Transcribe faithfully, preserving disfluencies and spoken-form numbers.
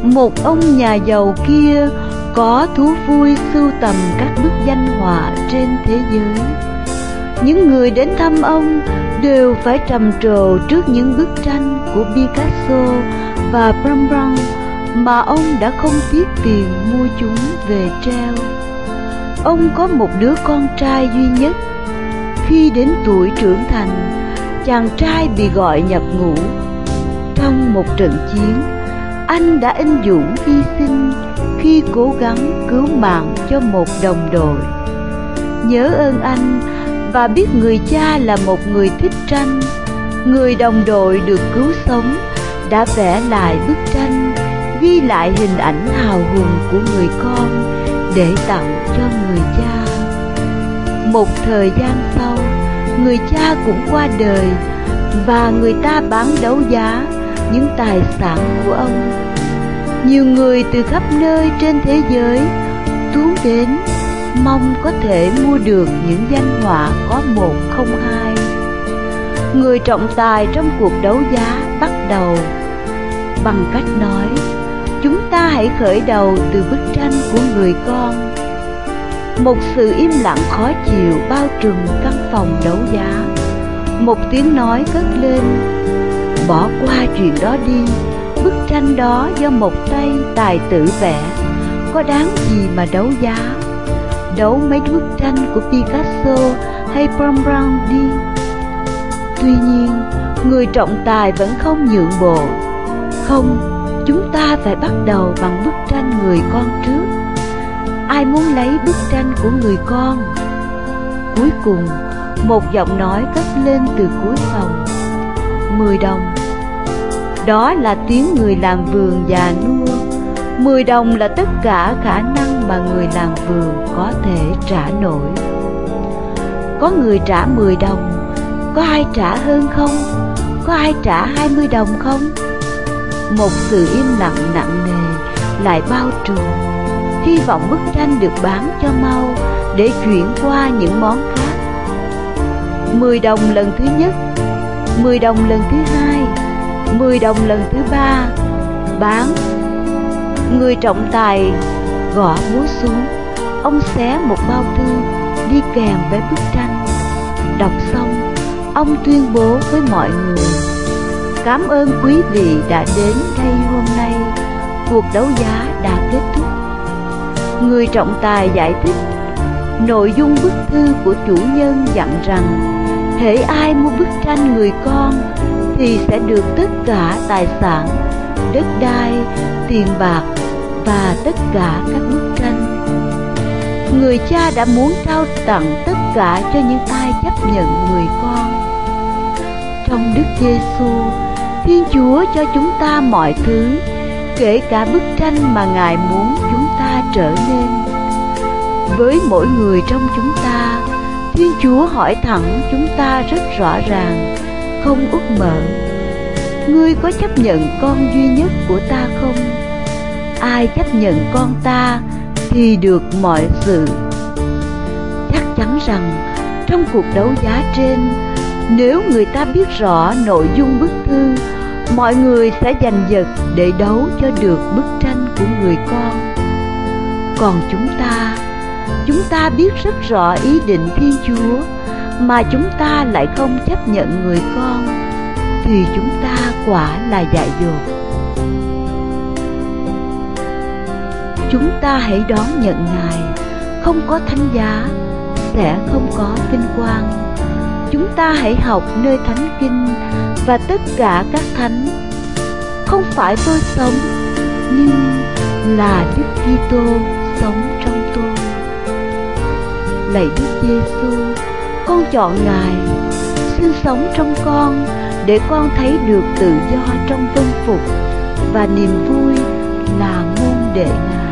Một ông nhà giàu kia có thú vui sưu tầm các bức danh họa trên thế giới. Những người đến thăm ông đều phải trầm trồ trước những bức tranh của Picasso và Rembrandt mà ông đã không tiếc tiền mua chúng về treo. Ông có một đứa con trai duy nhất. Khi đến tuổi trưởng thành, chàng trai bị gọi nhập ngũ. Trong một trận chiến, anh đã anh dũng hy sinh khi cố gắng cứu mạng cho một đồng đội. Nhớ ơn anh và biết người cha là một người thích tranh, người đồng đội được cứu sống đã vẽ lại bức tranh, ghi lại hình ảnh hào hùng của người con để tặng cho người cha. Một thời gian sau, người cha cũng qua đời và người ta bán đấu giá những tài sản của ông. Nhiều người từ khắp nơi trên thế giới tuôn đến mong có thể mua được những danh họa có một không hai. Người trọng tài trong cuộc đấu giá bắt đầu bằng cách nói: chúng ta hãy khởi đầu từ bức tranh của người con. Một sự im lặng khó chịu bao trùm căn phòng đấu giá. Một tiếng nói cất lên: bỏ qua chuyện đó đi, bức tranh đó do một tay tài tử vẽ, có đáng gì mà đấu giá. Đấu mấy bức tranh của Picasso hay Rembrandt đi. Tuy nhiên, người trọng tài vẫn không nhượng bộ. Không, chúng ta phải bắt đầu bằng bức tranh người con trước. Ai muốn lấy bức tranh của người con? Cuối cùng, một giọng nói cất lên từ cuối phòng: mười đồng. Đó là tiếng người làm vườn già nua. Mười đồng là tất cả khả năng mà người làm vườn có thể trả nổi. Có người trả mười đồng. Có ai trả hơn không? Có ai trả hai mươi đồng không? Một sự im lặng nặng nề lại bao trùm. Hy vọng bức tranh được bán cho mau để chuyển qua những món khác. Mười đồng lần thứ nhất, mười đồng lần thứ hai, mười đồng lần thứ ba. Bán. Người trọng tài gõ búa xuống. Ông xé một bao thư đi kèm với bức tranh. Đọc xong, ông tuyên bố với mọi người: cảm ơn quý vị đã đến đây hôm nay. Cuộc đấu giá đã kết thúc. Người trọng tài giải thích: nội dung bức thư của chủ nhân dặn rằng hễ ai mua bức tranh người con thì sẽ được tất cả tài sản, đất đai, tiền bạc và tất cả các bức tranh. Người cha đã muốn trao tặng tất cả cho những ai chấp nhận người con. Trong Đức Giêsu, Thiên Chúa cho chúng ta mọi thứ, kể cả bức tranh mà Ngài muốn chúng ta trở nên. Với mỗi người trong chúng ta, Thiên Chúa hỏi thẳng chúng ta rất rõ ràng, không úp mở: ngươi có chấp nhận con duy nhất của ta không? Ai chấp nhận con ta thì được mọi sự. Chắc chắn rằng trong cuộc đấu giá trên, nếu người ta biết rõ nội dung bức thư, mọi người sẽ giành giật để đấu cho được bức tranh của người con. Còn chúng ta, chúng ta biết rất rõ ý định Thiên Chúa, mà chúng ta lại không chấp nhận người con, thì chúng ta quả là dại dột. Chúng ta hãy đón nhận Ngài. Không có thánh giá sẽ không có vinh quang. Chúng ta hãy học nơi thánh kinh và tất cả các thánh. Không phải tôi sống, nhưng là Đức Kitô sống trong tôi. Lạy Đức Giêsu, con chọn Ngài sinh sống trong con để con thấy được tự do trong vâng phục và niềm vui là môn đệ Ngài.